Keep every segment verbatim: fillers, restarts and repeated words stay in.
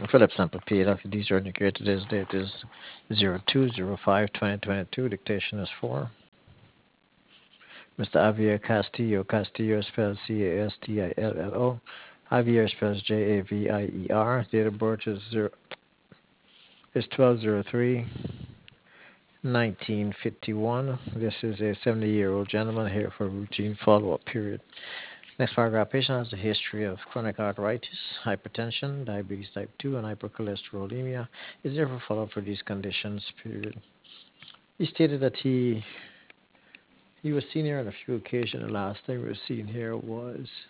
Philip sample P. Doctor D. Indicated today's date is zero two zero five twenty twenty-two. Dictation is four. Mister Javier Castillo. Castillo is spelled C A S T I L L O. Javier spells J A V I E R. Date of birth is zero is twelve zero three nineteen fifty-one. This is a seventy-year-old gentleman here for routine follow-up period. Next paragraph. Patient has a history of chronic arthritis, hypertension, diabetes type two, and hypercholesterolemia. Is therefore follow-up for these conditions. Period. He stated that he he was seen here on a few occasions. The last time he was seen here was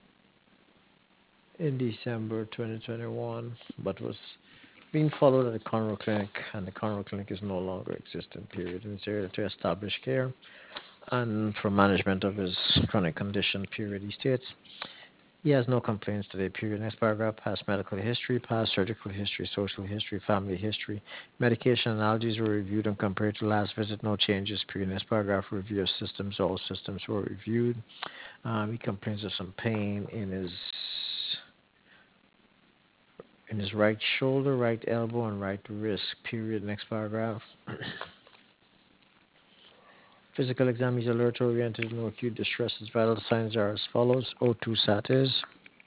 in December twenty twenty-one, but was being followed at the Conroe Clinic, and the Conroe Clinic is no longer existent. Period. And it's here to establish care and for management of his chronic condition. Period. He states. He has no complaints today, period. Next paragraph, past medical history, past surgical history, social history, family history. Medication and allergies were reviewed and compared to last visit, no changes, period. Next paragraph, review of systems, all systems were reviewed. Um, he complains of some pain in his in his right shoulder, right elbow, and right wrist, period. Next paragraph. Physical exam is alert oriented, no acute distress. His vital signs are as follows. O two sat is.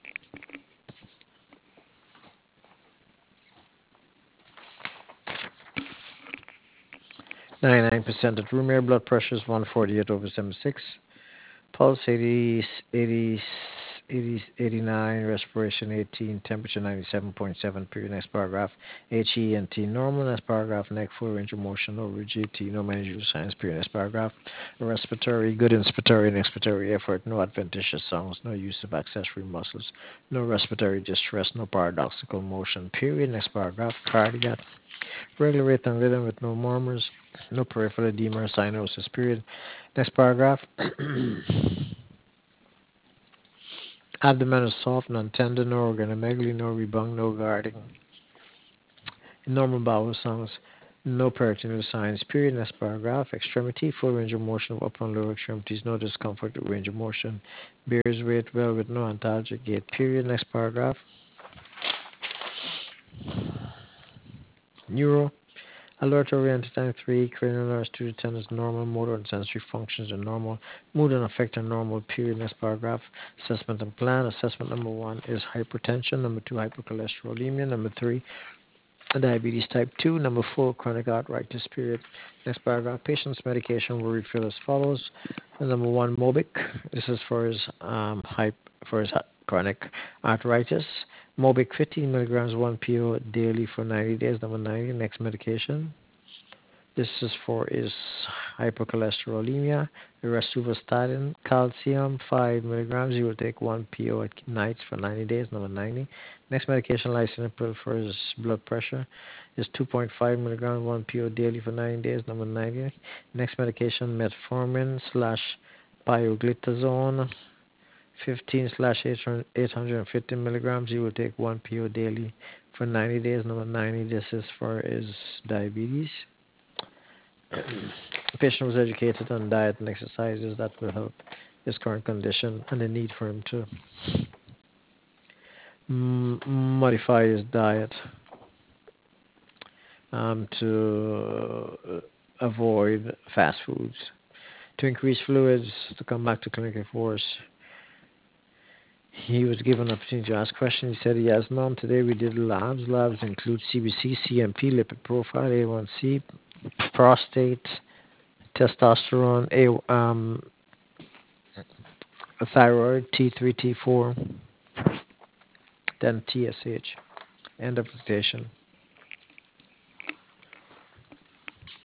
ninety-nine percent at room air, blood pressure is one forty-eight over seventy-six, pulse eighty, eighty, eighty, eighty-nine, respiration eighteen, temperature ninety-seven point seven, period. Next paragraph, H E N T normal. Next paragraph, neck full range of motion, no rigidity, no managerial signs, period. Next paragraph, respiratory, good inspiratory and expiratory effort, no adventitious sounds, no use of accessory muscles, no respiratory distress, no paradoxical motion, period. Next paragraph, cardiac. Regular rate and rhythm with no murmurs, no peripheral edema or cyanosis, period. Next paragraph. Abdomen is soft, non-tender, no organomegaly, no rebung, no guarding. Normal bowel sounds, no peritoneal signs, period. Next paragraph. Extremity, full range of motion of upper and lower extremities, no discomfort with range of motion. Bears weight well with no antalgic gait, period. Next paragraph. Neuro. Alert oriented time three, cranial nerves two to ten is normal, motor and sensory functions are normal, mood and affect are normal, period. Next paragraph. Assessment and plan. Assessment number one is hypertension, number two, hypercholesterolemia, number three, diabetes type two, number four, chronic arthritis, period. Next paragraph. Patient's medication will refill as follows. Number one, Mobic. This is for his um, hype, for his chronic arthritis. Mobic fifteen milligrams one P O daily for ninety days. Number ninety, next medication. This is for his hypercholesterolemia. Rosuvastatin, calcium, five milligrams. You will take one P O at nights for ninety days. Number ninety. Next medication, lisinopril for his blood pressure, is two point five milligrams, one P O daily for ninety days. Number ninety. Next medication, metformin slash pioglitazone, fifteen slash eight hundred fifty milligrams. You will take one P O daily for ninety days. Number ninety. This is for his diabetes. The patient was educated on diet and exercises that will help his current condition and the need for him to m- modify his diet um, to uh, avoid fast foods, to increase fluids, to come back to clinical force. He was given an opportunity to ask questions. He said he has none. Today we did labs. Labs include C B C, C M P, lipid profile, A one C, prostate, testosterone, A, um, thyroid, T three, T four, then T S H. End of dictation.